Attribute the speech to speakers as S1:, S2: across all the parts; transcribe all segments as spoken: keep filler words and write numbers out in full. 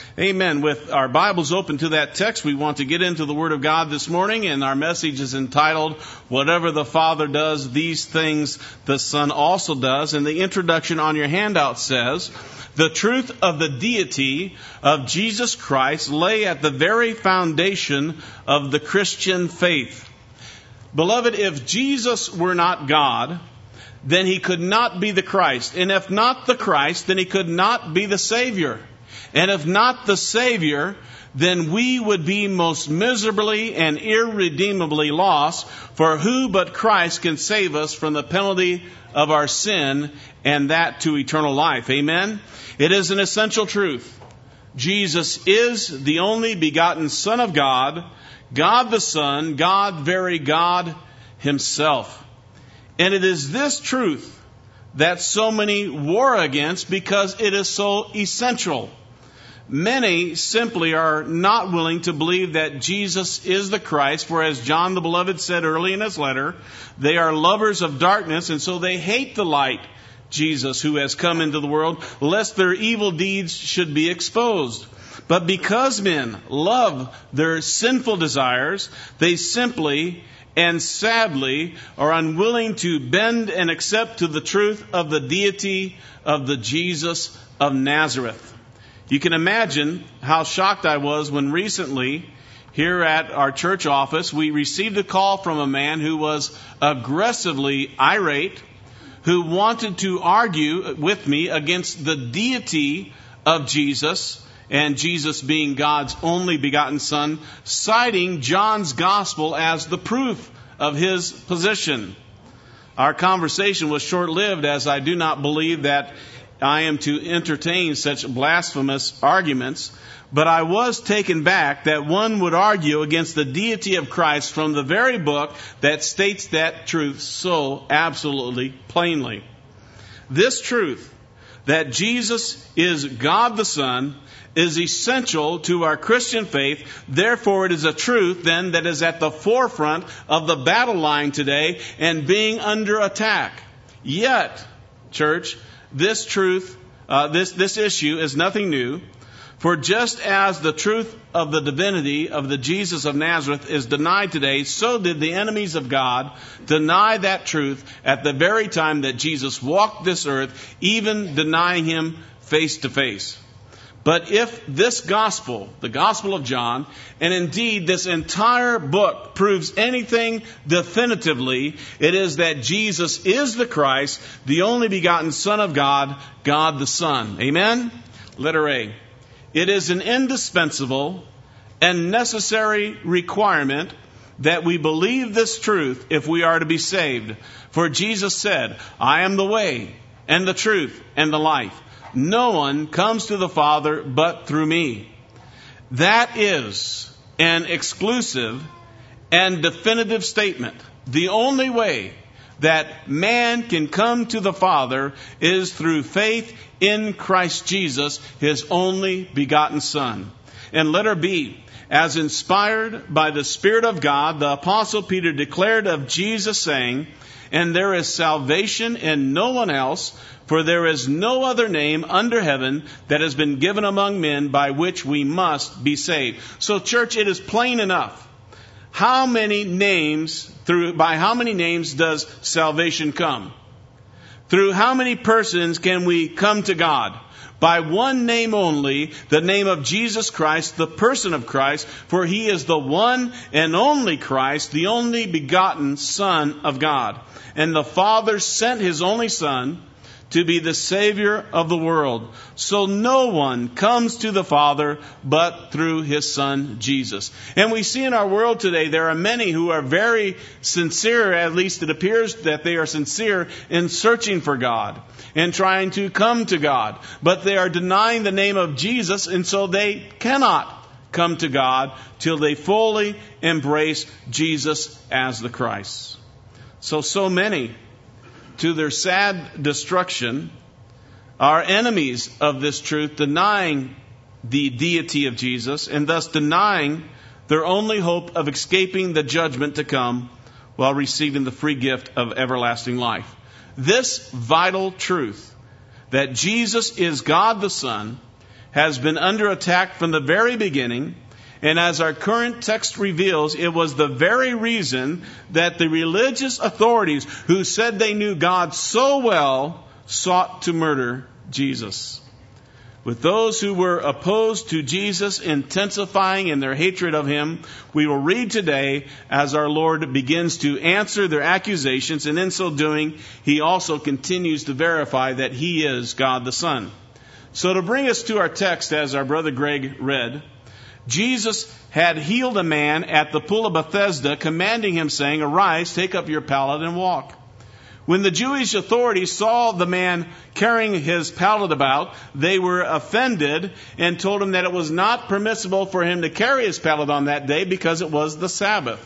S1: Amen. With our Bibles open to that text, we want to get into the Word of God this morning, and our message is entitled, Whatever the Father Does, These Things the Son Also Does. And the introduction on your handout says, the truth of the deity of Jesus Christ lay at the very foundation of the Christian faith. Beloved, if Jesus were not God, then He could not be the Christ. And if not the Christ, then He could not be the Savior. And if not the Savior, then we would be most miserably and irredeemably lost, for who but Christ can save us from the penalty of our sin, and that to eternal life. Amen? It is an essential truth. Jesus is the only begotten Son of God, God the Son, God, very God Himself. And it is this truth that so many war against because it is so essential. Many simply are not willing to believe that Jesus is the Christ, for as John the Beloved said early in his letter, they are lovers of darkness, and so they hate the light, Jesus, who has come into the world, lest their evil deeds should be exposed. But because men love their sinful desires, they simply and sadly are unwilling to bend and accept to the truth of the deity of the Jesus of Nazareth. You can imagine how shocked I was when recently, here at our church office, we received a call from a man who was aggressively irate, who wanted to argue with me against the deity of Jesus, and Jesus being God's only begotten Son, citing John's Gospel as the proof of his position. Our conversation was short-lived, as I do not believe that I am to entertain such blasphemous arguments, but I was taken back that one would argue against the deity of Christ from the very book that states that truth so absolutely plainly. This truth, that Jesus is God the Son, is essential to our Christian faith. Therefore, it is a truth then that is at the forefront of the battle line today and being under attack. Yet, church, this truth, uh, this, this issue is nothing new. For just as the truth of the divinity of the Jesus of Nazareth is denied today, so did the enemies of God deny that truth at the very time that Jesus walked this earth, even denying Him face to face. But if this gospel, the Gospel of John, and indeed this entire book proves anything definitively, it is that Jesus is the Christ, the only begotten Son of God, God the Son. Amen? Letter A. It is an indispensable and necessary requirement that we believe this truth if we are to be saved. For Jesus said, I am the way and the truth and the life. No one comes to the Father but through me. That is an exclusive and definitive statement. The only way that man can come to the Father is through faith in Christ Jesus, His only begotten Son. And letter B, as inspired by the Spirit of God, the Apostle Peter declared of Jesus, saying, and there is salvation in no one else, for there is no other name under heaven that has been given among men by which we must be saved. So, church, it is plain enough. How many names, through by how many names does salvation come? Through how many persons can we come to God? By one name only, the name of Jesus Christ, the person of Christ, for He is the one and only Christ, the only begotten Son of God. And the Father sent His only Son to be the Savior of the world. So no one comes to the Father but through His Son, Jesus. And we see in our world today, there are many who are very sincere, at least it appears that they are sincere in searching for God and trying to come to God. But they are denying the name of Jesus, and so they cannot come to God till they fully embrace Jesus as the Christ. So, so many, to their sad destruction, are enemies of this truth, denying the deity of Jesus and thus denying their only hope of escaping the judgment to come while receiving the free gift of everlasting life. This vital truth, that Jesus is God the Son, has been under attack from the very beginning. And as our current text reveals, it was the very reason that the religious authorities who said they knew God so well sought to murder Jesus. With those who were opposed to Jesus intensifying in their hatred of him, we will read today as our Lord begins to answer their accusations, and in so doing, he also continues to verify that he is God the Son. So to bring us to our text, as our brother Greg read, Jesus had healed a man at the pool of Bethesda, commanding him, saying, "Arise, take up your pallet and walk." When the Jewish authorities saw the man carrying his pallet about, they were offended and told him that it was not permissible for him to carry his pallet on that day because it was the Sabbath.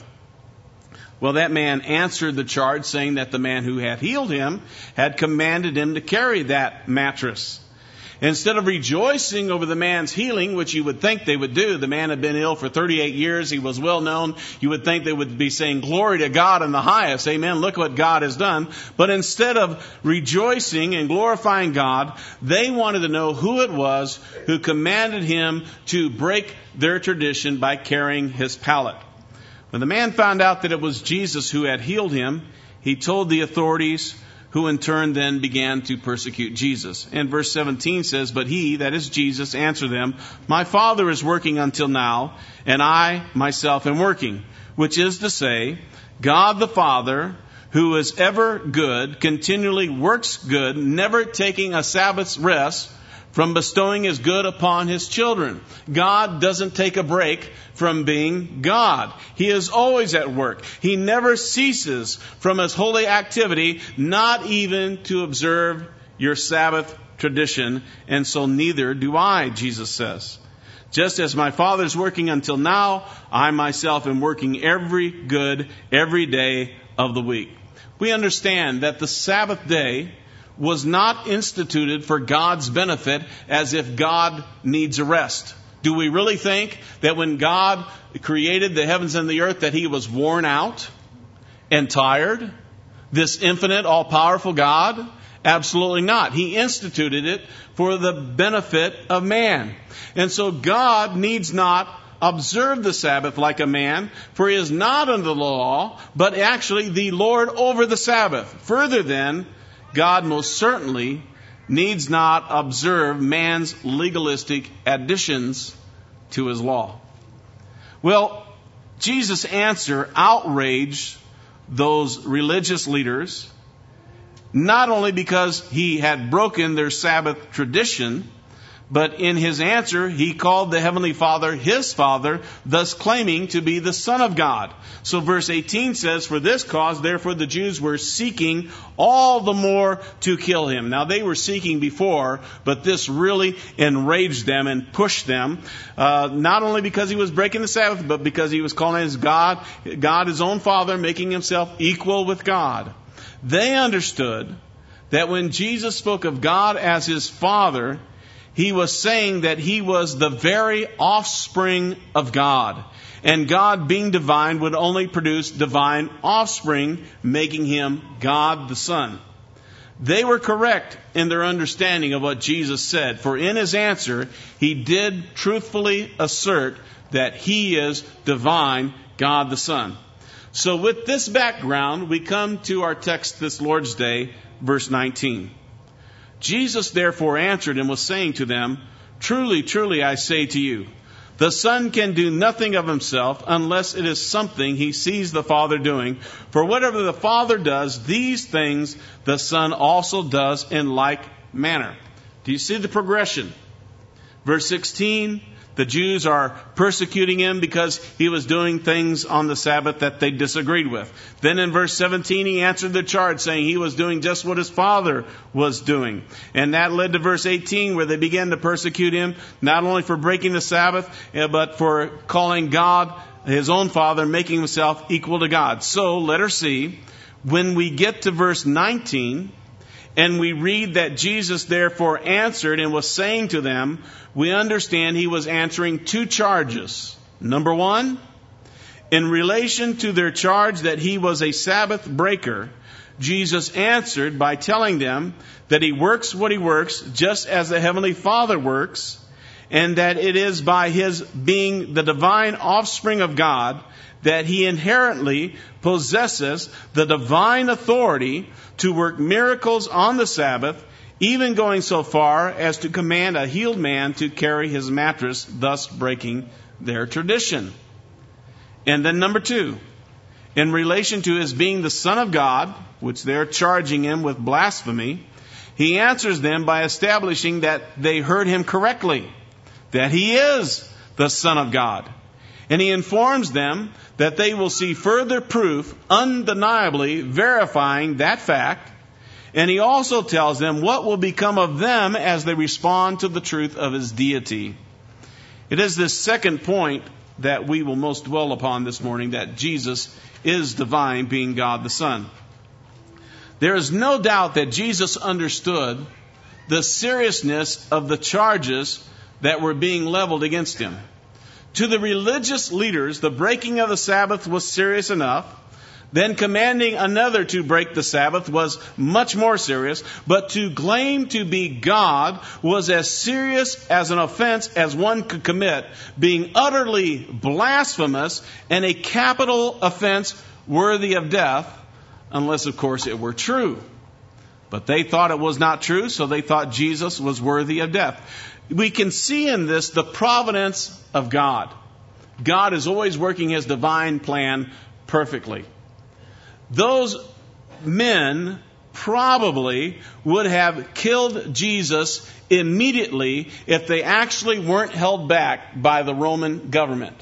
S1: Well, that man answered the charge, saying that the man who had healed him had commanded him to carry that mattress. Instead of rejoicing over the man's healing, which you would think they would do, the man had been ill for thirty-eight years, he was well known, you would think they would be saying, "Glory to God in the highest, amen, look what God has done." But instead of rejoicing and glorifying God, they wanted to know who it was who commanded him to break their tradition by carrying his pallet. When the man found out that it was Jesus who had healed him, he told the authorities, who in turn then began to persecute Jesus. And verse seventeen says, "But he," that is Jesus, "answered them, 'My Father is working until now, and I myself am working.' Which is to say, God the Father, who is ever good, continually works good, never taking a Sabbath's rest from bestowing his good upon his children." God doesn't take a break from being God. He is always at work. He never ceases from his holy activity, not even to observe your Sabbath tradition, and so neither do I, Jesus says. Just as my Father is working until now, I myself am working every good, every day of the week. We understand that the Sabbath day was not instituted for God's benefit as if God needs a rest. Do we really think that when God created the heavens and the earth that he was worn out and tired? This infinite, all-powerful God? Absolutely not. He instituted it for the benefit of man. And so God needs not observe the Sabbath like a man, for he is not under the law, but actually the Lord over the Sabbath. Further then, God most certainly needs not observe man's legalistic additions to his law. Well, Jesus' answer outraged those religious leaders, not only because he had broken their Sabbath tradition, but in his answer, he called the Heavenly Father his Father, thus claiming to be the Son of God. So verse eighteen says, "For this cause, therefore, the Jews were seeking all the more to kill him." Now, they were seeking before, but this really enraged them and pushed them, uh, not only because he was breaking the Sabbath, but because he was calling his God, God his own Father, making himself equal with God. They understood that when Jesus spoke of God as his Father, he was saying that he was the very offspring of God. And God, being divine, would only produce divine offspring, making him God the Son. They were correct in their understanding of what Jesus said, for in his answer, he did truthfully assert that he is divine, God the Son. So with this background, we come to our text this Lord's Day, verse nineteen. Jesus therefore answered and was saying to them, "Truly, truly, I say to you, the Son can do nothing of himself unless it is something he sees the Father doing. For whatever the Father does, these things the Son also does in like manner." Do you see the progression? Verse sixteen, the Jews are persecuting him because he was doing things on the Sabbath that they disagreed with. Then in verse seventeen, he answered the charge, saying he was doing just what his Father was doing. And that led to verse eighteen, where they began to persecute him, not only for breaking the Sabbath, but for calling God his own Father, making himself equal to God. So, letter C, when we get to verse nineteen, and we read that Jesus therefore answered and was saying to them, we understand he was answering two charges. Number one, in relation to their charge that he was a Sabbath breaker, Jesus answered by telling them that he works what he works just as the Heavenly Father works, and that it is by his being the divine offspring of God that he inherently possesses the divine authority to work miracles on the Sabbath, even going so far as to command a healed man to carry his mattress, thus breaking their tradition. And then number two, in relation to his being the Son of God, which they're charging him with blasphemy, he answers them by establishing that they heard him correctly, that he is the Son of God. And he informs them that they will see further proof, undeniably verifying that fact. And he also tells them what will become of them as they respond to the truth of his deity. It is this second point that we will most dwell upon this morning, that Jesus is divine, being God the Son. There is no doubt that Jesus understood the seriousness of the charges that were being leveled against him. To the religious leaders, the breaking of the Sabbath was serious enough. Then commanding another to break the Sabbath was much more serious. But to claim to be God was as serious as an offense as one could commit, being utterly blasphemous and a capital offense worthy of death, unless, of course, it were true. But they thought it was not true, so they thought Jesus was worthy of death. We can see in this the providence of God. God is always working his divine plan perfectly. Those men probably would have killed Jesus immediately if they actually weren't held back by the Roman government.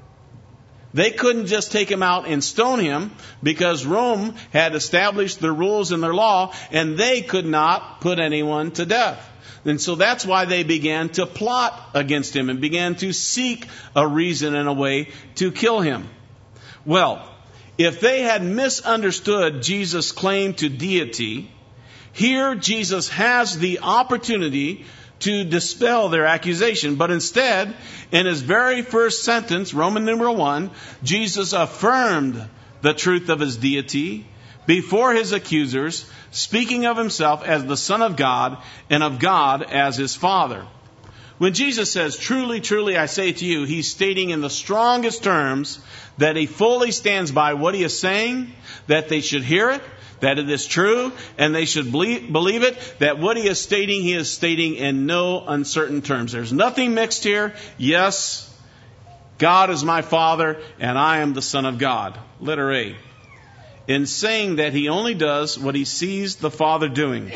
S1: They couldn't just take him out and stone him because Rome had established their rules and their law, and they could not put anyone to death. And so that's why they began to plot against him and began to seek a reason and a way to kill him. Well, if they had misunderstood Jesus' claim to deity, here Jesus has the opportunity to dispel their accusation. But instead, in his very first sentence, Roman numeral one, Jesus affirmed the truth of his deity before his accusers, speaking of himself as the Son of God and of God as his Father. When Jesus says, "Truly, truly, I say to you," he's stating in the strongest terms that he fully stands by what he is saying, that they should hear it, that it is true, and they should believe it, that what he is stating, he is stating in no uncertain terms. There's nothing mixed here. Yes, God is my Father, and I am the Son of God. Letter A. In saying that he only does what he sees the Father doing,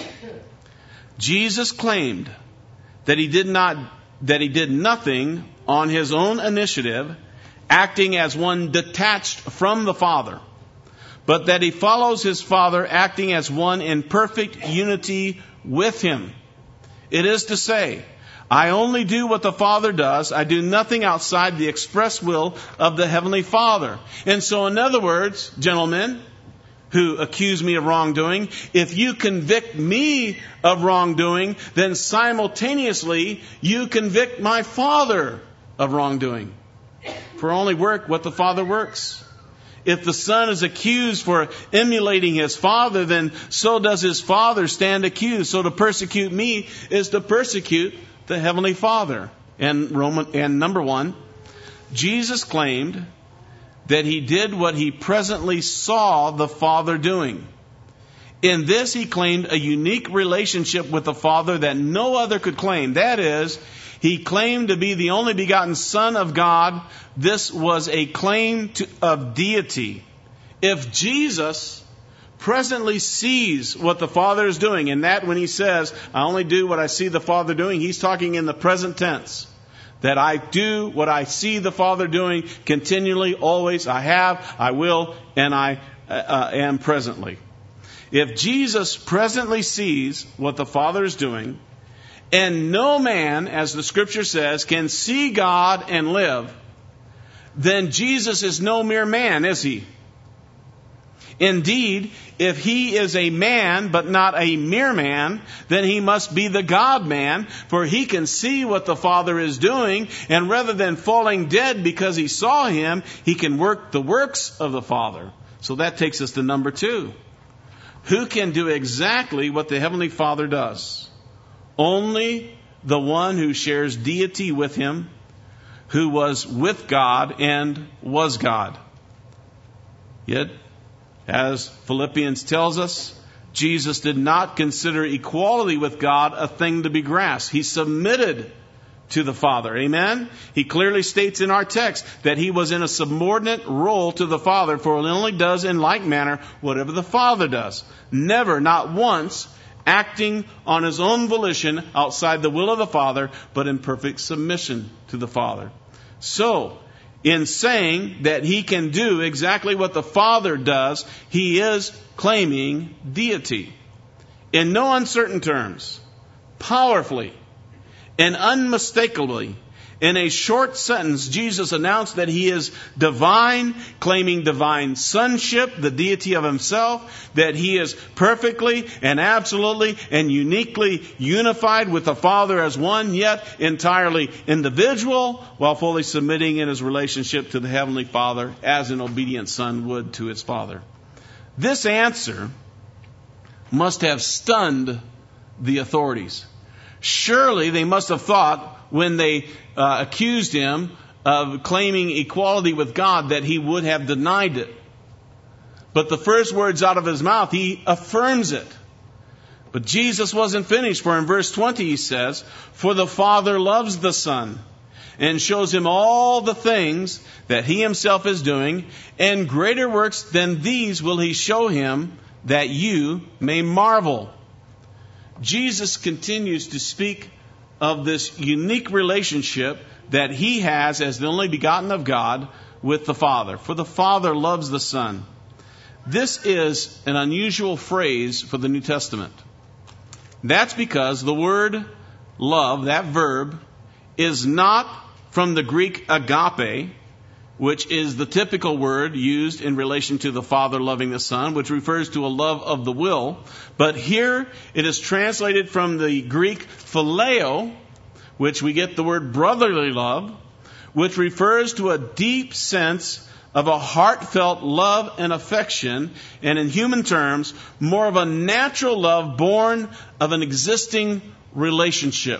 S1: Jesus claimed that he did not, that he did nothing on his own initiative, acting as one detached from the Father, but that he follows his Father acting as one in perfect unity with him. It is to say, I only do what the Father does. I do nothing outside the express will of the Heavenly Father. And so, in other words, gentlemen who accuse me of wrongdoing, if you convict me of wrongdoing, then simultaneously you convict my Father of wrongdoing. For only work what the Father works. If the Son is accused for emulating his Father, then so does his Father stand accused. So to persecute me is to persecute the Heavenly Father. And Roman, and number one, Jesus claimed that he did what he presently saw the Father doing. In this, he claimed a unique relationship with the Father that no other could claim. That is, he claimed to be the only begotten Son of God. This was a claim to, of deity. If Jesus presently sees what the Father is doing, and that when he says, I only do what I see the Father doing, he's talking in the present tense. That I do what I see the Father doing continually, always. I have, I will, and I uh, am presently. If Jesus presently sees what the Father is doing, and no man, as the Scripture says, can see God and live, then Jesus is no mere man, is he? Indeed, if he is a man, but not a mere man, then he must be the God-man, for he can see what the Father is doing, and rather than falling dead because he saw him, he can work the works of the Father. So that takes us to number two. Who can do exactly what the Heavenly Father does? Only the one who shares deity with him, who was with God and was God. Yet, as Philippians tells us, Jesus did not consider equality with God a thing to be grasped. He submitted to the Father. Amen? He clearly states in our text that he was in a subordinate role to the Father, for he only does in like manner whatever the Father does. Never, not once, acting on his own volition outside the will of the Father, but in perfect submission to the Father. So, in saying that he can do exactly what the Father does, he is claiming deity. In no uncertain terms, powerfully and unmistakably, in a short sentence, Jesus announced that he is divine, claiming divine sonship, the deity of himself, that he is perfectly and absolutely and uniquely unified with the Father as one, yet entirely individual, while fully submitting in his relationship to the Heavenly Father as an obedient son would to his Father. This answer must have stunned the authorities. Surely they must have thought, when they uh, accused him of claiming equality with God, that he would have denied it. But the first words out of his mouth, he affirms it. But Jesus wasn't finished, for in verse twenty he says, "For the Father loves the Son, and shows him all the things that he himself is doing, and greater works than these will he show him, that you may marvel." Jesus continues to speak of this unique relationship that he has as the only begotten of God with the Father. For the Father loves the Son. This is an unusual phrase for the New Testament. That's because the word love, that verb, is not from the Greek agape, which is the typical word used in relation to the Father loving the Son, which refers to a love of the will. But here it is translated from the Greek phileo, which we get the word brotherly love, which refers to a deep sense of a heartfelt love and affection, and in human terms, more of a natural love born of an existing relationship.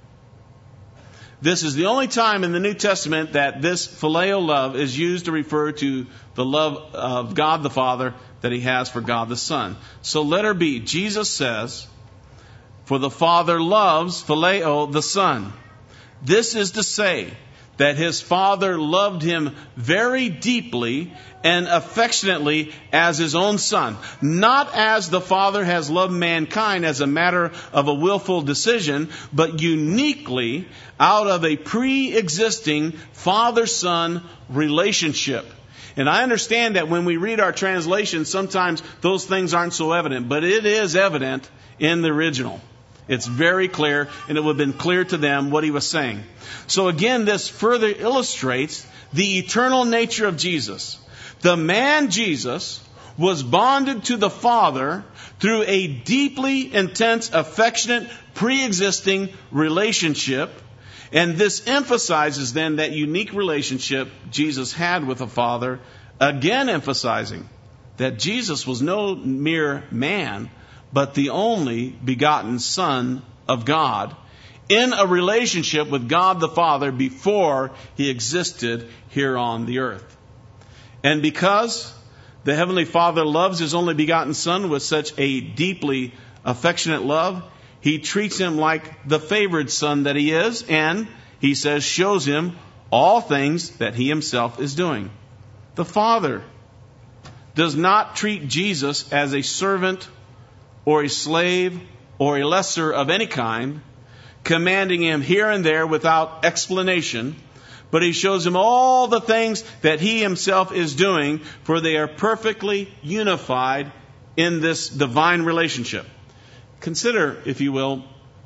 S1: This is the only time in the New Testament that this phileo love is used to refer to the love of God the Father that he has for God the Son. So letter B, Jesus says, "For the Father loves," phileo, "the Son." This is to say that his Father loved him very deeply and affectionately as his own Son. Not as the Father has loved mankind as a matter of a willful decision, but uniquely out of a pre-existing Father-Son relationship. And I understand that when we read our translations, sometimes those things aren't so evident, but it is evident in the original. It's very clear, and it would have been clear to them what he was saying. So again, this further illustrates the eternal nature of Jesus. The man Jesus was bonded to the Father through a deeply intense, affectionate, pre-existing relationship. And this emphasizes then that unique relationship Jesus had with the Father, again emphasizing that Jesus was no mere man, but the only begotten Son of God, in a relationship with God the Father before he existed here on the earth. And because the Heavenly Father loves his only begotten Son with such a deeply affectionate love, he treats him like the favored son that he is, and he says shows him all things that he himself is doing. The Father does not treat Jesus as a servant or a slave or a lesser of any kind, commanding him here and there without explanation, but he shows him all the things that he himself is doing, for they are perfectly unified in this divine relationship. Consider, if you will,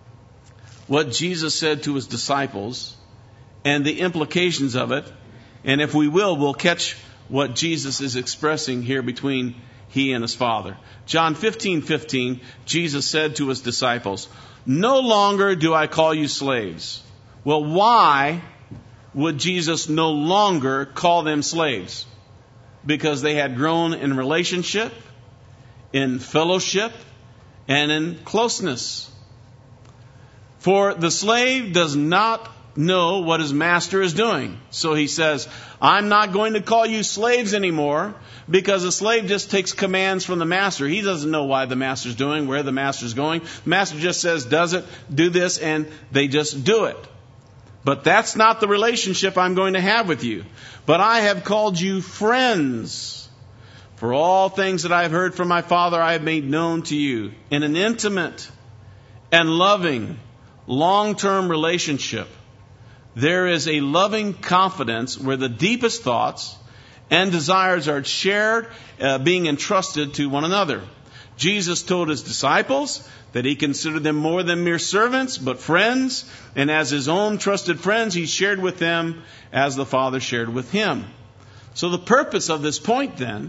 S1: what Jesus said to his disciples and the implications of it, and if we will, we'll catch what Jesus is expressing here between he and his Father. John fifteen fifteen, Jesus said to his disciples, "No longer do I call you slaves." Well, why would Jesus no longer call them slaves? Because they had grown in relationship, in fellowship, and in closeness. For the slave does not know what his master is doing. So he says, I'm not going to call you slaves anymore, because a slave just takes commands from the master. He doesn't know why the master's doing, where the master's going. The master just says, does it, do this, and they just do it. But that's not the relationship I'm going to have with you. But I have called you friends. For all things that I have heard from my Father I have made known to you. In an intimate and loving, long-term relationship, there is a loving confidence where the deepest thoughts and desires are shared, uh, being entrusted to one another. Jesus told his disciples that he considered them more than mere servants, but friends. And as his own trusted friends, he shared with them as the Father shared with him. So the purpose of this point then,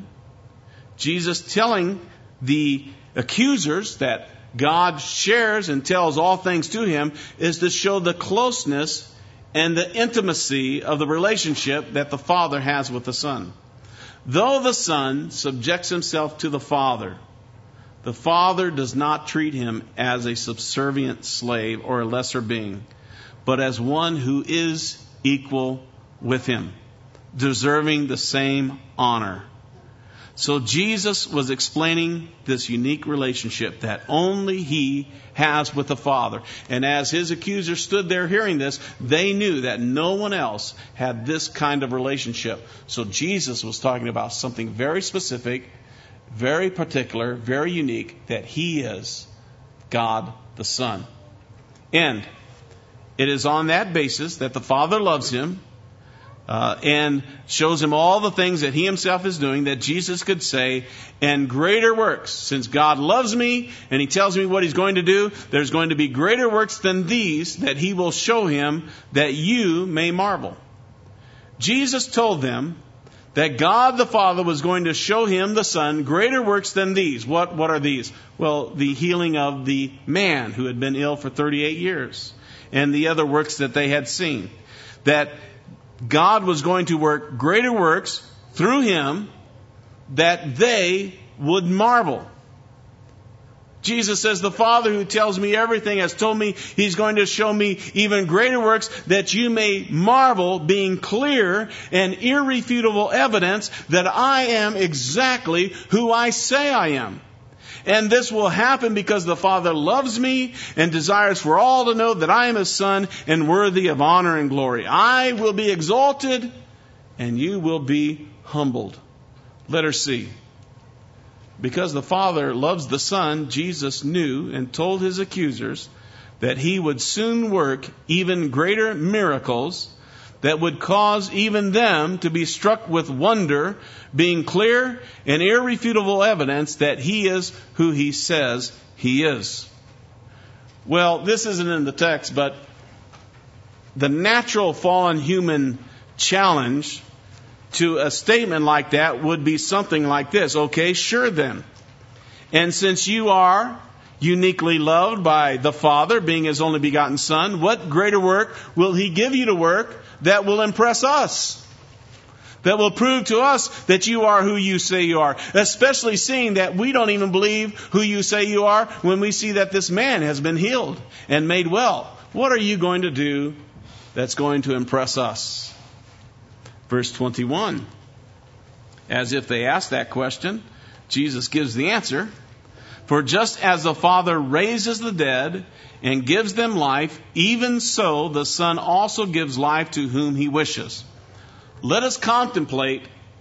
S1: Jesus telling the accusers that God shares and tells all things to him, is to show the closeness and the intimacy of the relationship that the Father has with the Son. Though the Son subjects himself to the Father, the Father does not treat him as a subservient slave or a lesser being, but as one who is equal with him, deserving the same honor. So Jesus was explaining this unique relationship that only he has with the Father. And as his accusers stood there hearing this, they knew that no one else had this kind of relationship. So Jesus was talking about something very specific, very particular, very unique, that he is God the Son. And it is on that basis that the Father loves him, Uh, and shows him all the things that he himself is doing, that Jesus could say, and greater works, since God loves me and he tells me what he's going to do, there's going to be greater works than these that he will show him, that you may marvel. Jesus told them that God the Father was going to show him, the Son, greater works than these. What, what are these? Well, the healing of the man who had been ill for thirty-eight years, and the other works that they had seen. That God was going to work greater works through him, that they would marvel. Jesus says, the Father who tells me everything has told me he's going to show me even greater works, that you may marvel, being clear and irrefutable evidence that I am exactly who I say I am. And this will happen because the Father loves me and desires for all to know that I am his Son and worthy of honor and glory. I will be exalted and you will be humbled. Letter C. Because the Father loves the Son, Jesus knew and told his accusers that he would soon work even greater miracles that would cause even them to be struck with wonder, being clear and irrefutable evidence that he is who he says he is. Well, this isn't in the text, but the natural fallen human challenge to a statement like that would be something like this. Okay, sure then. And since you are uniquely loved by the Father, being his only begotten Son, what greater work will he give you to work that will impress us? That will prove to us that you are who you say you are. Especially seeing that we don't even believe who you say you are when we see that this man has been healed and made well. What are you going to do that's going to impress us? Verse twenty-one. As if they asked that question, Jesus gives the answer. For just as the Father raises the dead and gives them life, even so the Son also gives life to whom he wishes. Let us contemplate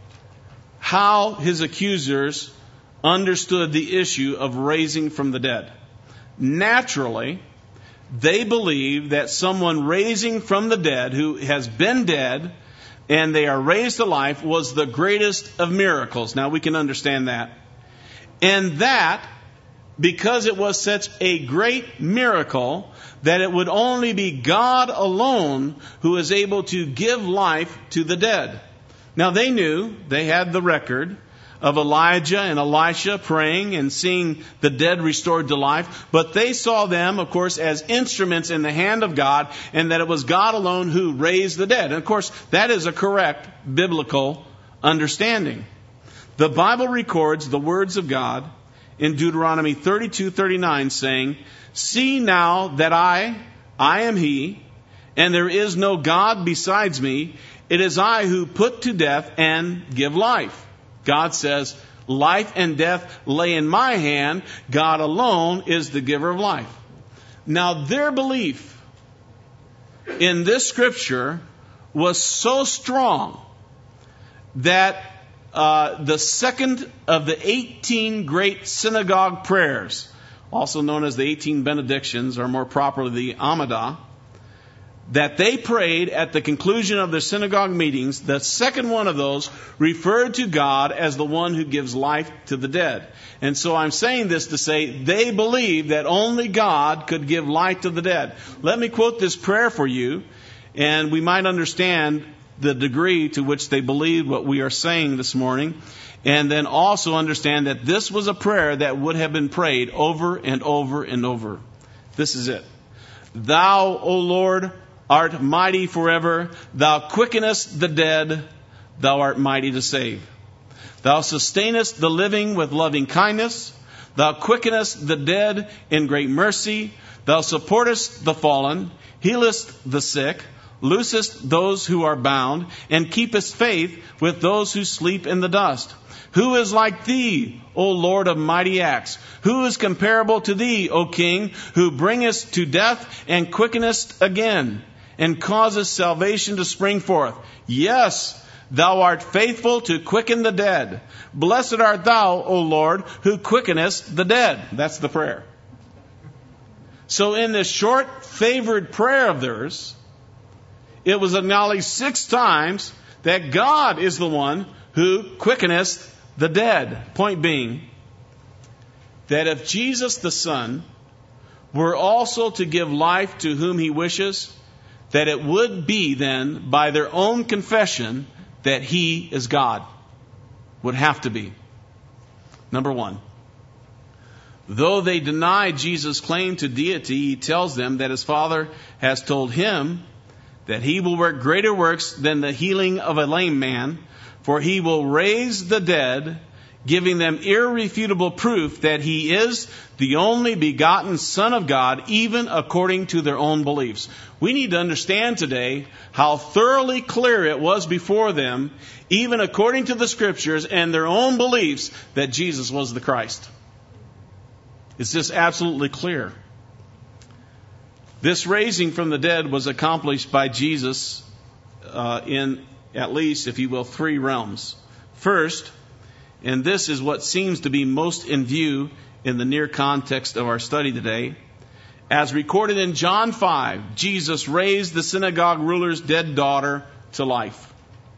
S1: how his accusers understood the issue of raising from the dead. Naturally, they believe that someone raising from the dead who has been dead and they are raised to life was the greatest of miracles. Now we can understand that. And that, because it was such a great miracle, that it would only be God alone who is able to give life to the dead. Now they knew, they had the record of Elijah and Elisha praying and seeing the dead restored to life, but they saw them, of course, as instruments in the hand of God, and that it was God alone who raised the dead. And of course, that is a correct biblical understanding. The Bible records the words of God in Deuteronomy thirty-two thirty-nine saying, "See now that I I am he, and there is no God besides me. It is I who put to death and give life. God says, life and death lay in my hand. God alone is the giver of life. Now, their belief in this scripture was so strong that uh, the second of the eighteen great synagogue prayers, also known as the eighteen benedictions, or more properly the Amidah, that they prayed at the conclusion of their synagogue meetings, the second one of those referred to God as the one who gives life to the dead. And so I'm saying this to say they believed that only God could give life to the dead. Let me quote this prayer for you, and we might understand the degree to which they believed what we are saying this morning, and then also understand that this was a prayer that would have been prayed over and over and over. This is it. Thou, O Lord, art mighty forever. Thou quickenest the dead. Thou art mighty to save. Thou sustainest the living with loving kindness. Thou quickenest the dead in great mercy. Thou supportest the fallen, healest the sick, loosest those who are bound, and keepest faith with those who sleep in the dust. Who is like thee, O Lord of mighty acts? Who is comparable to thee, O King, who bringest to death and quickenest again, and causest salvation to spring forth? Yes, thou art faithful to quicken the dead. Blessed art thou, O Lord, who quickenest the dead. That's the prayer. So in this short, favored prayer of theirs, it was acknowledged six times that God is the one who quickeneth the dead. Point being, that if Jesus the Son were also to give life to whom he wishes, that it would be then by their own confession that he is God. Would have to be. Number one. Though they deny Jesus' claim to deity, he tells them that his Father has told him that he will work greater works than the healing of a lame man, for he will raise the dead, giving them irrefutable proof that he is the only begotten Son of God, even according to their own beliefs. We need to understand today how thoroughly clear it was before them, even according to the Scriptures and their own beliefs, that Jesus was the Christ. It's just absolutely clear. This raising from the dead was accomplished by Jesus uh, in at least, if you will, three realms. First, and this is what seems to be most in view in the near context of our study today, as recorded in John five, Jesus raised the synagogue ruler's dead daughter to life.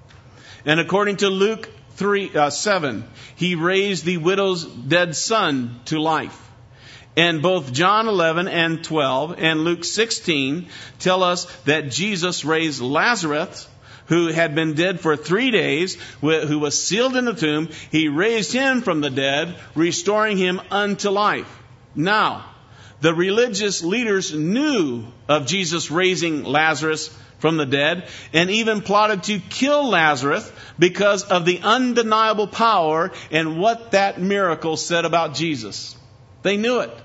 S1: And according to Luke three, uh, seven, he raised the widow's dead son to life. And both John eleven and twelve and Luke sixteen tell us that Jesus raised Lazarus, who had been dead for three days, who was sealed in the tomb. He raised him from the dead, restoring him unto life. Now, the religious leaders knew of Jesus raising Lazarus from the dead, and even plotted to kill Lazarus because of the undeniable power and what that miracle said about Jesus. They knew it.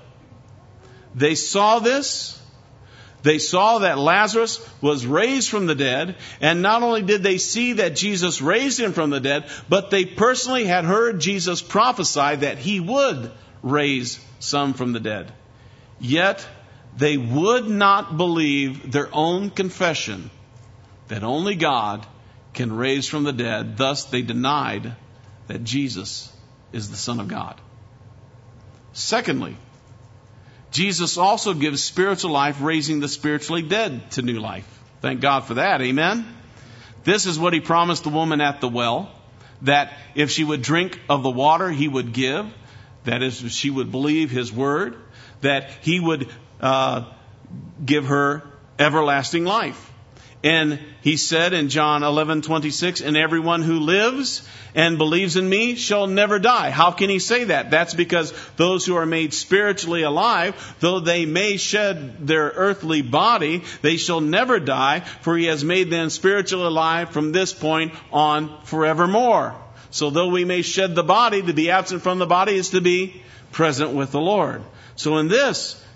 S1: They saw this. They saw that Lazarus was raised from the dead, and not only did they see that Jesus raised him from the dead, but they personally had heard Jesus prophesy that he would raise some from the dead. Yet they would not believe their own confession that only God can raise from the dead. Thus they denied that Jesus is the Son of God. Secondly, Jesus also gives spiritual life, raising the spiritually dead to new life. Thank God for that. Amen. This is what he promised the woman at the well, that if she would drink of the water he would give, that is, if she would believe his word, that he would uh, give her everlasting life. And he said in John eleven twenty-six, and everyone who lives and believes in me shall never die. How can he say that? That's because those who are made spiritually alive, though they may shed their earthly body, they shall never die, for he has made them spiritually alive from this point on forevermore. So though we may shed the body, to be absent from the body is to be present with the Lord. So in this,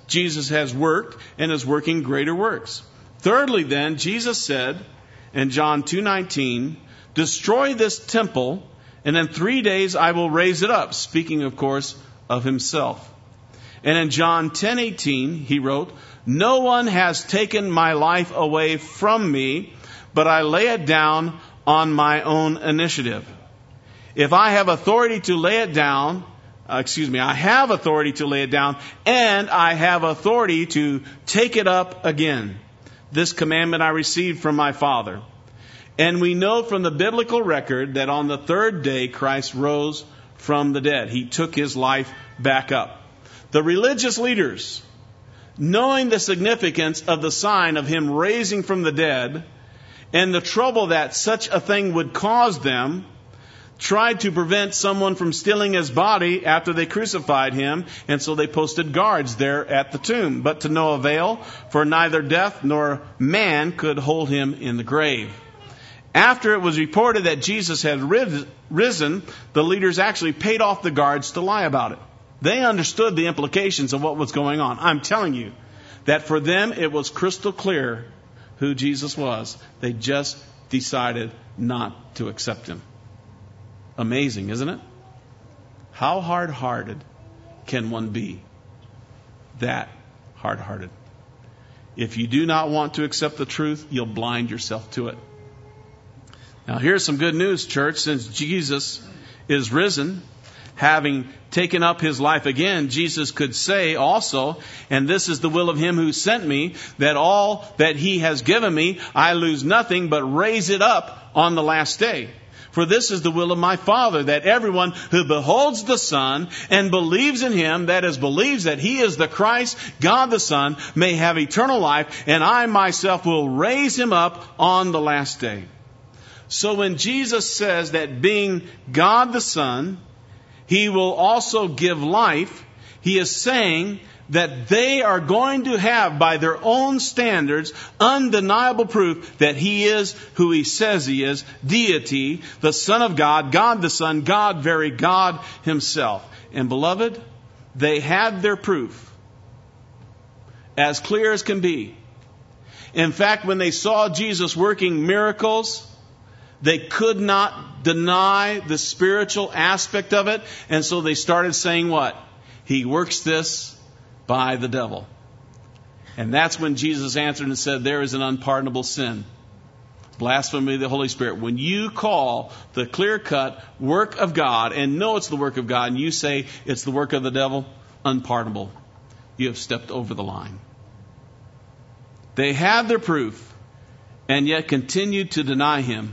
S1: Jesus has worked and is working greater works. Thirdly, then, Jesus said in John two nineteen, destroy this temple, and in three days I will raise it up. Speaking, of course, of himself. And in John ten eighteen, he wrote, no one has taken my life away from me, but I lay it down on my own initiative. If I have authority to lay it down, uh, excuse me, I have authority to lay it down, and I have authority to take it up again. This commandment I received from my Father. And we know from the biblical record that on the third day Christ rose from the dead. He took his life back up. The religious leaders, knowing the significance of the sign of him raising from the dead and the trouble that such a thing would cause them, tried to prevent someone from stealing his body after they crucified him, and so they posted guards there at the tomb. But to no avail, for neither death nor man could hold him in the grave. After it was reported that Jesus had risen, the leaders actually paid off the guards to lie about it. They understood the implications of what was going on. I'm telling you that for them it was crystal clear who Jesus was. They just decided not to accept him. Amazing, isn't it? How hard-hearted can one be? That hard-hearted. If you do not want to accept the truth, you'll blind yourself to it. Now here's some good news, church. Since Jesus is risen, having taken up his life again, Jesus could say also, and this is the will of him who sent me, that all that he has given me, I lose nothing, but raise it up on the last day. For this is the will of my Father, that everyone who beholds the Son and believes in him, that is, believes that he is the Christ, God the Son, may have eternal life, and I myself will raise him up on the last day. So when Jesus says that being God the Son, he will also give life, he is saying that they are going to have, by their own standards, undeniable proof that he is who he says he is, deity, the Son of God, God the Son, God, very God himself. And beloved, they had their proof, as clear as can be. In fact, when they saw Jesus working miracles, they could not deny the spiritual aspect of it, and so they started saying what? He works this by the devil. And that's when Jesus answered and said, there is an unpardonable sin. Blasphemy of the Holy Spirit. When you call the clear-cut work of God and know it's the work of God, and you say it's the work of the devil, unpardonable. You have stepped over the line. They had their proof and yet continued to deny him.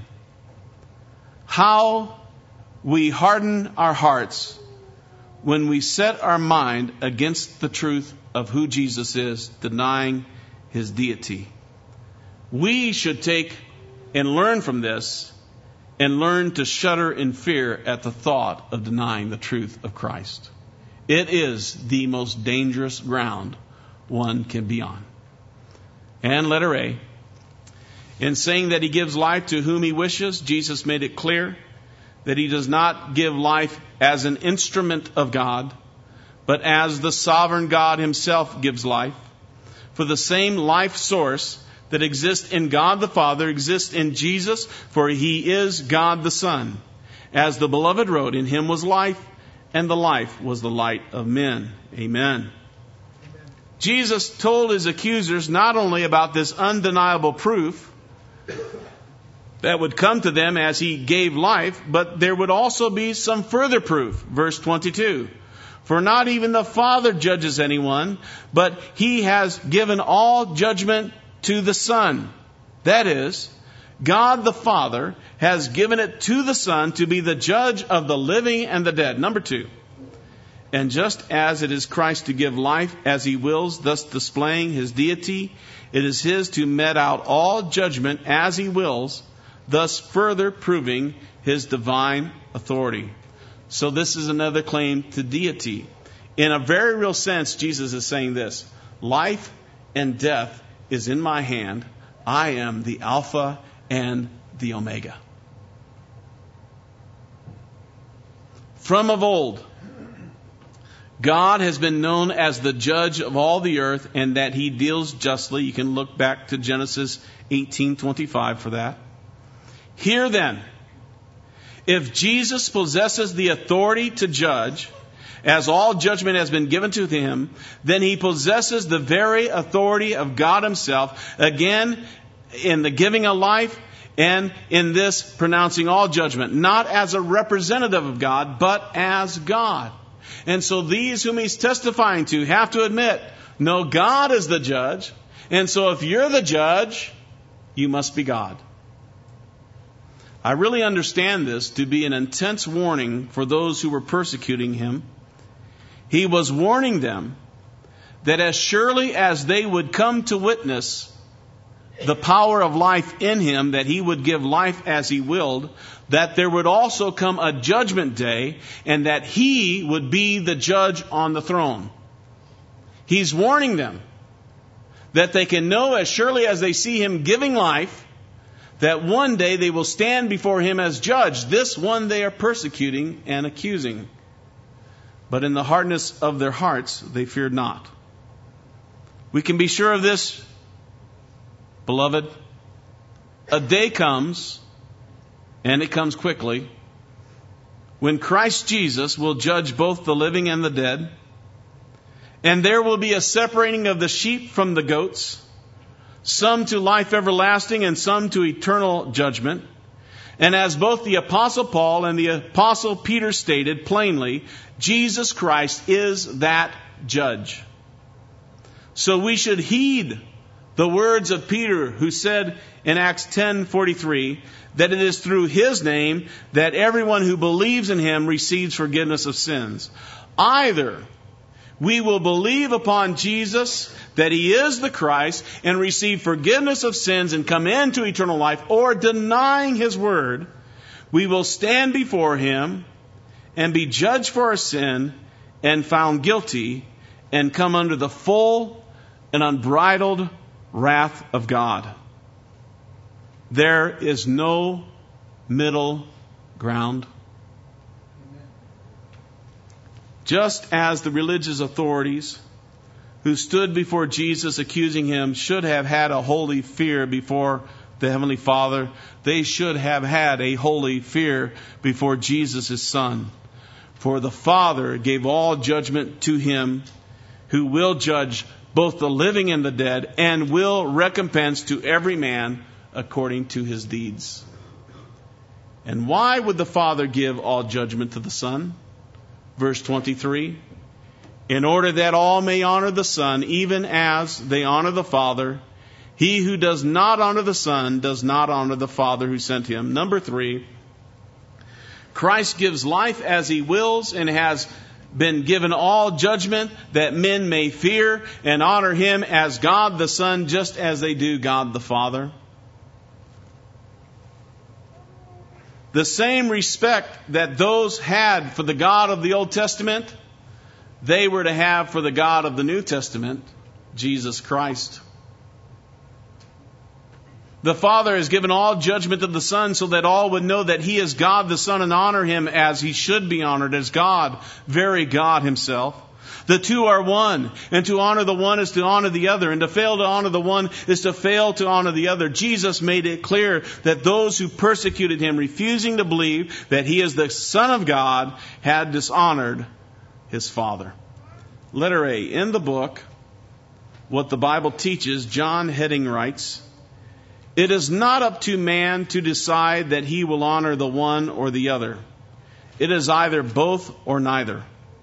S1: How we harden our hearts when we set our mind against the truth of who Jesus is, denying his deity. We should take and learn from this and learn to shudder in fear at the thought of denying the truth of Christ. It is the most dangerous ground one can be on. And letter A, in saying that he gives life to whom he wishes, Jesus made it clear that he does not give life as an instrument of God, but as the sovereign God himself gives life. For the same life source that exists in God the Father exists in Jesus, for he is God the Son. As the beloved wrote, in him was life, and the life was the light of men. Amen. Jesus told his accusers not only about this undeniable proof that would come to them as he gave life, but there would also be some further proof. Verse twenty-two. For not even the Father judges anyone, but he has given all judgment to the Son. That is, God the Father has given it to the Son to be the judge of the living and the dead. Number two. And just as it is Christ to give life as he wills, thus displaying his deity, it is his to met out all judgment as he wills, thus further proving his divine authority. So this is another claim to deity. In a very real sense, Jesus is saying this: life and death is in my hand. I am the Alpha and the Omega. From of old, God has been known as the judge of all the earth, and that he deals justly. You can look back to Genesis eighteen twenty-five for that. Here then, if Jesus possesses the authority to judge, as all judgment has been given to him, then he possesses the very authority of God himself, again, in the giving of life and in this pronouncing all judgment, not as a representative of God, but as God. And so these whom he's testifying to have to admit, no, God is the judge. And so if you're the judge, you must be God. I really understand this to be an intense warning for those who were persecuting him. He was warning them that as surely as they would come to witness the power of life in him, that he would give life as he willed, that there would also come a judgment day, and that he would be the judge on the throne. He's warning them that they can know as surely as they see him giving life, that one day they will stand before him as judge, this one they are persecuting and accusing. But in the hardness of their hearts, they feared not. We can be sure of this, beloved. A day comes, and it comes quickly, when Christ Jesus will judge both the living and the dead. And there will be a separating of the sheep from the goats, some to life everlasting and some to eternal judgment. And as both the Apostle Paul and the Apostle Peter stated plainly, Jesus Christ is that judge. So we should heed the words of Peter, who said in Acts ten forty-three that it is through his name that everyone who believes in him receives forgiveness of sins. Either we will believe upon Jesus, that he is the Christ, and receive forgiveness of sins and come into eternal life, or denying his word, we will stand before him and be judged for our sin and found guilty and come under the full and unbridled wrath of God. There is no middle ground. Just as the religious authorities who stood before Jesus accusing him should have had a holy fear before the Heavenly Father, they should have had a holy fear before Jesus, his Son. For the Father gave all judgment to him who will judge both the living and the dead, and will recompense to every man according to his deeds. And why would the Father give all judgment to the Son? Verse twenty-three, in order that all may honor the Son, even as they honor the Father. He who does not honor the Son does not honor the Father who sent him. Number three, Christ gives life as he wills and has been given all judgment that men may fear and honor him as God the Son, just as they do God the Father. The same respect that those had for the God of the Old Testament, they were to have for the God of the New Testament, Jesus Christ. The Father has given all judgment to the Son so that all would know that he is God the Son and honor him as he should be honored, as God, very God himself. The two are one, and to honor the one is to honor the other, and to fail to honor the one is to fail to honor the other. Jesus made it clear that those who persecuted him, refusing to believe that he is the Son of God, had dishonored his Father. Letter A. In the book, What the Bible Teaches, John Heading writes, it is not up to man to decide that he will honor the one or the other. It is either both or neither.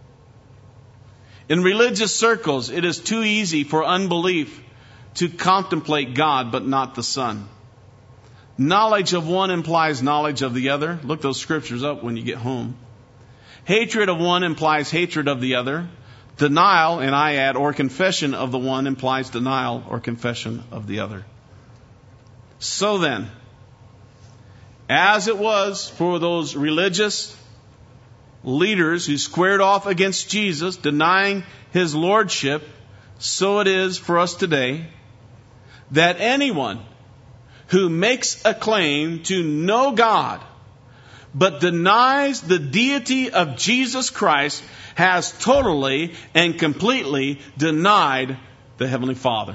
S1: In religious circles, it is too easy for unbelief to contemplate God but not the Son. Knowledge of one implies knowledge of the other. Look those scriptures up when you get home. Hatred of one implies hatred of the other. Denial, and I add, or confession of the one implies denial or confession of the other. So then, as it was for those religious leaders who squared off against Jesus, denying his lordship, so it is for us today, that anyone who makes a claim to know God but denies the deity of Jesus Christ has totally and completely denied the Heavenly Father.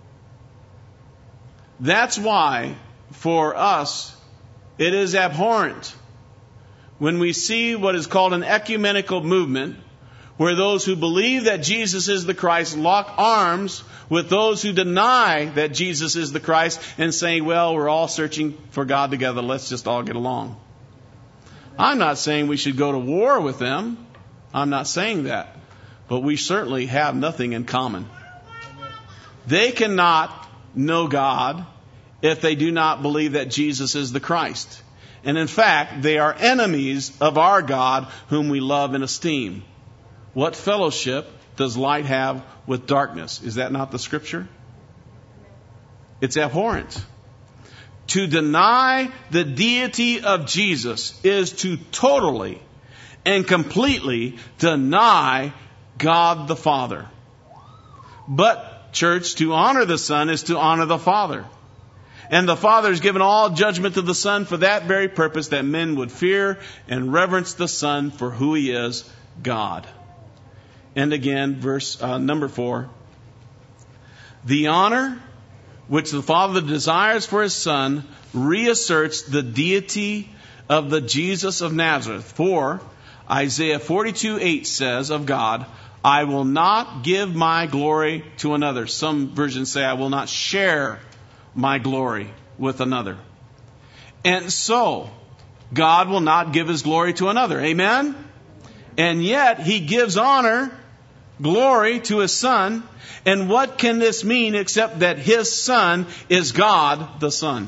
S1: That's why, for us, it is abhorrent when we see what is called an ecumenical movement, where those who believe that Jesus is the Christ lock arms with those who deny that Jesus is the Christ and say, well, we're all searching for God together. Let's just all get along. I'm not saying we should go to war with them. I'm not saying that. But we certainly have nothing in common. They cannot know God if they do not believe that Jesus is the Christ. And in fact, they are enemies of our God whom we love and esteem. What fellowship does light have with darkness? Is that not the Scripture? It's abhorrent. To deny the deity of Jesus is to totally and completely deny God the Father. But, church, to honor the Son is to honor the Father. And the Father has given all judgment to the Son for that very purpose, that men would fear and reverence the Son for who He is, God. And again, verse uh, number four. The honor which the Father desires for His Son reasserts the deity of the Jesus of Nazareth. For Isaiah forty-two eight says of God, I will not give my glory to another. Some versions say, I will not share my glory with another. And so, God will not give His glory to another. Amen? And yet, He gives honor, glory to His Son. And what can this mean except that His Son is God the Son?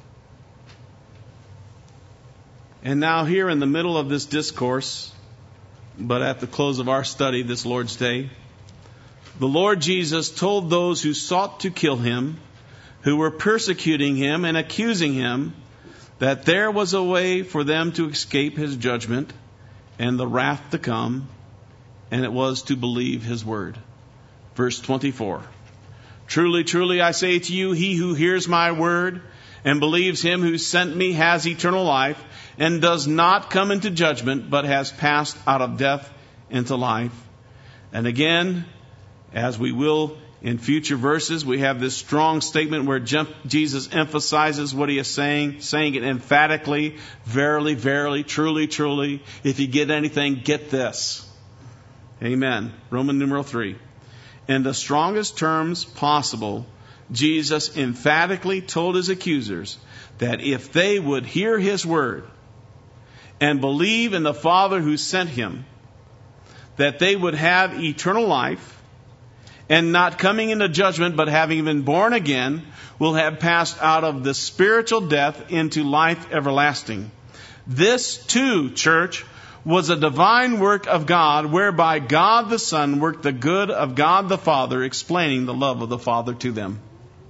S1: And now here in the middle of this discourse, but at the close of our study this Lord's Day, the Lord Jesus told those who sought to kill Him, who were persecuting Him and accusing Him, that there was a way for them to escape His judgment and the wrath to come, and it was to believe His word. Verse twenty-four. Truly, truly, I say to you, he who hears my word and believes Him who sent me has eternal life, and does not come into judgment, but has passed out of death into life. And again, as we will in future verses, we have this strong statement where Jesus emphasizes what He is saying, saying it emphatically, verily, verily, truly, truly. If you get anything, get this. Amen. Roman numeral three. In the strongest terms possible, Jesus emphatically told His accusers that if they would hear His word and believe in the Father who sent Him, that they would have eternal life, and not coming into judgment, but having been born again, will have passed out of the spiritual death into life everlasting. This too, church, was a divine work of God, whereby God the Son worked the good of God the Father, explaining the love of the Father to them.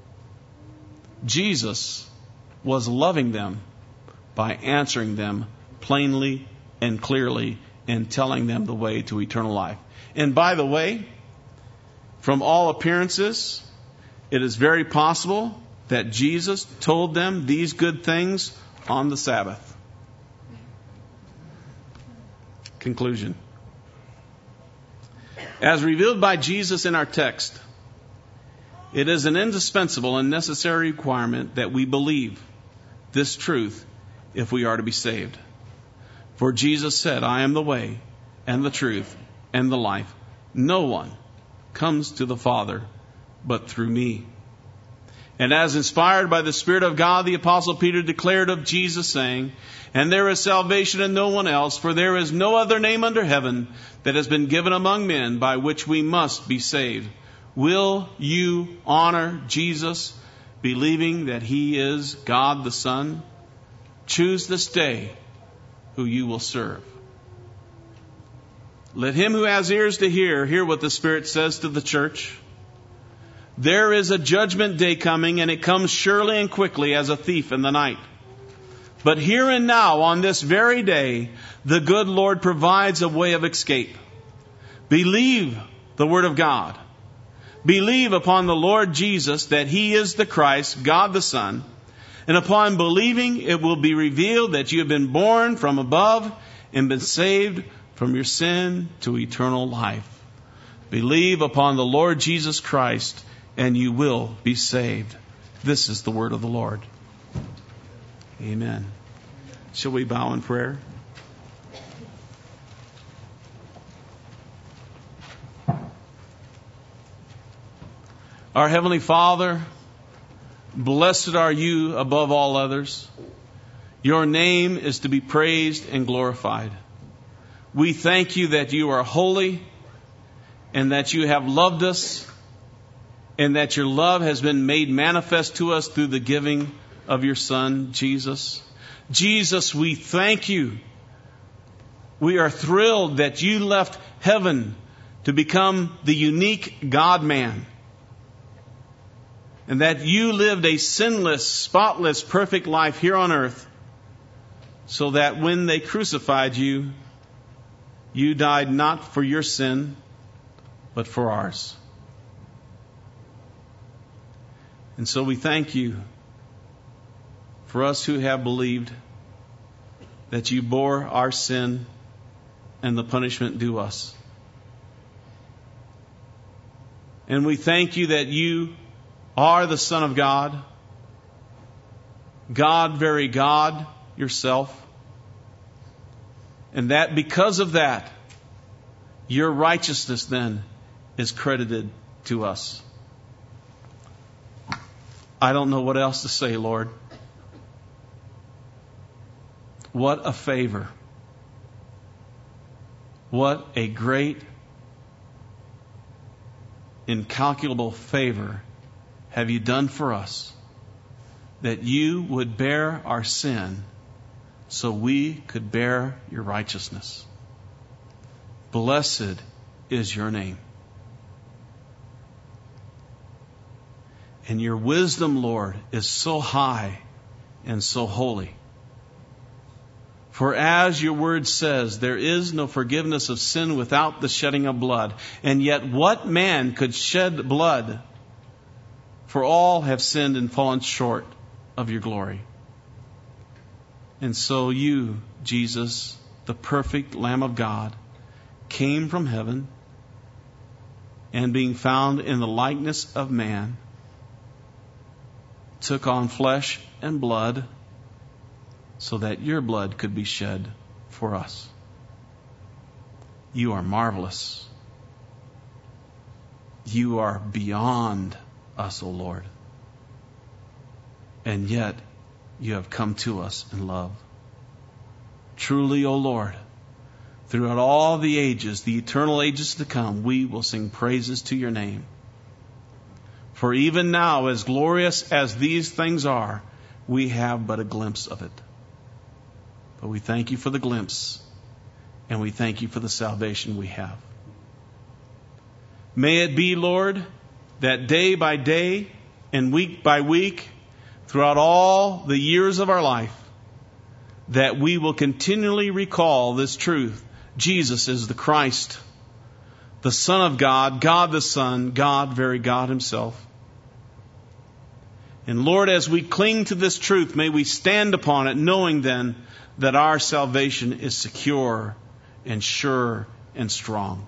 S1: Jesus was loving them by answering them plainly and clearly and telling them the way to eternal life. And by the way, from all appearances, it is very possible that Jesus told them these good things on the Sabbath. Conclusion. As revealed by Jesus in our text, it is an indispensable and necessary requirement that we believe this truth if we are to be saved. For Jesus said, I am the way and the truth and the life. No one comes to the Father but through me. And as inspired by the Spirit of God, the Apostle Peter declared of Jesus, saying, and there is salvation in no one else, for there is no other name under heaven that has been given among men by which we must be saved. Will you honor Jesus, believing that He is God the Son? Choose this day who you will serve. Let him who has ears to hear, hear what the Spirit says to the church. There is a judgment day coming, and it comes surely and quickly as a thief in the night. But here and now, on this very day, the good Lord provides a way of escape. Believe the Word of God. Believe upon the Lord Jesus that He is the Christ, God the Son, And upon believing, it will be revealed that you have been born from above and been saved from your sin to eternal life. Believe upon the Lord Jesus Christ, and you will be saved. This is the word of the Lord. Amen. Shall we bow in prayer? Our Heavenly Father, blessed are you above all others. Your name is to be praised and glorified. We thank you that you are holy and that you have loved us and that your love has been made manifest to us through the giving of your Son, Jesus. Jesus, we thank you. We are thrilled that you left heaven to become the unique God-man, and that you lived a sinless, spotless, perfect life here on earth, so that when they crucified you, you died not for your sin, but for ours. And so we thank you for us who have believed that you bore our sin and the punishment due us. And we thank you that you are the Son of God, God, very God yourself, and that because of that, your righteousness then is credited to us. I don't know what else to say, Lord. What a favor. What a great, incalculable favor have you done for us, that you would bear our sin so we could bear your righteousness. Blessed is your name. And your wisdom, Lord, is so high and so holy. For as your word says, there is no forgiveness of sin without the shedding of blood. And yet what man could shed blood? For all have sinned and fallen short of your glory. And so you, Jesus, the perfect Lamb of God, came from heaven, and being found in the likeness of man, took on flesh and blood so that your blood could be shed for us. You are marvelous. You are beyond us, O Lord. And yet you have come to us in love. Truly, O Lord, throughout all the ages, the eternal ages to come, we will sing praises to your name. For even now, as glorious as these things are, we have but a glimpse of it. But we thank you for the glimpse, and we thank you for the salvation we have. May it be, Lord, that day by day and week by week, throughout all the years of our life, that we will continually recall this truth. Jesus is the Christ, the Son of God, God the Son, God, very God himself. And Lord, as we cling to this truth, may we stand upon it, knowing then that our salvation is secure and sure and strong.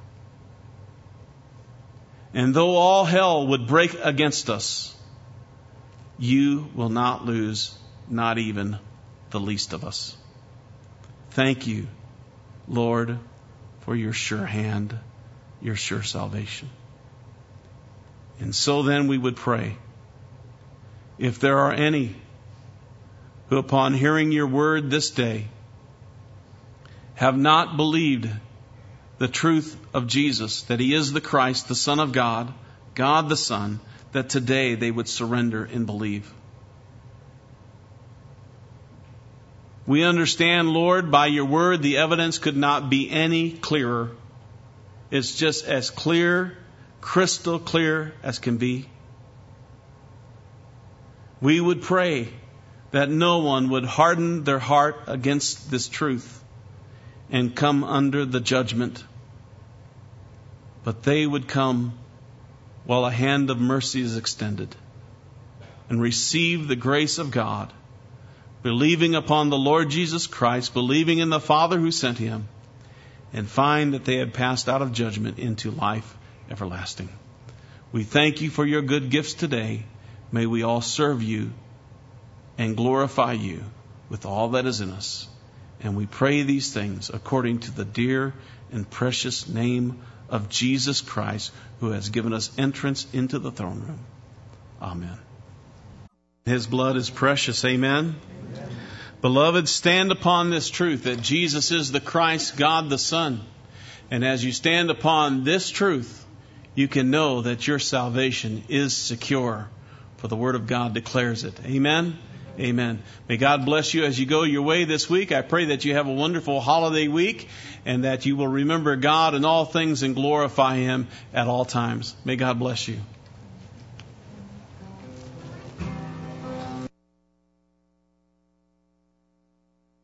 S1: And though all hell would break against us, you will not lose, not even the least of us. Thank you, Lord, for your sure hand, your sure salvation. And so then we would pray, if there are any who upon hearing your word this day have not believed the truth of Jesus, that he is the Christ, the Son of God, God the Son, that today they would surrender and believe. We understand, Lord, by your word, the evidence could not be any clearer. It's just as clear, crystal clear as can be. We would pray that no one would harden their heart against this truth and come under the judgment, but they would come while a hand of mercy is extended and receive the grace of God believing upon the Lord Jesus Christ, believing in the Father who sent him, and find that they had passed out of judgment into life everlasting. We thank you for your good gifts today. May we all serve you and glorify you with all that is in us. And we pray these things according to the dear and precious name of Jesus Christ, who has given us entrance into the throne room. Amen. His blood is precious. Amen. Amen. Beloved, stand upon this truth that Jesus is the Christ, God the Son. And as you stand upon this truth, you can know that your salvation is secure, for the Word of God declares it. Amen. Amen. May God bless you as you go your way this week. I pray that you have a wonderful holiday week and that you will remember God in all things and glorify Him at all times. May God bless you.